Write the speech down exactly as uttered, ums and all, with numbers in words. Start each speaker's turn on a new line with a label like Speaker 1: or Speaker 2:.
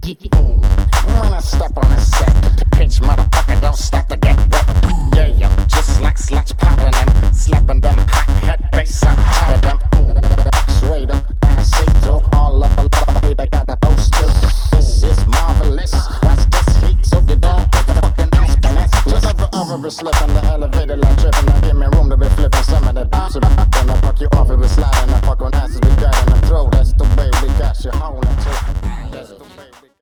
Speaker 1: get on. When I step on the set, the pitch motherfucker don't stop to get wet. Yeah, yo, just like slip.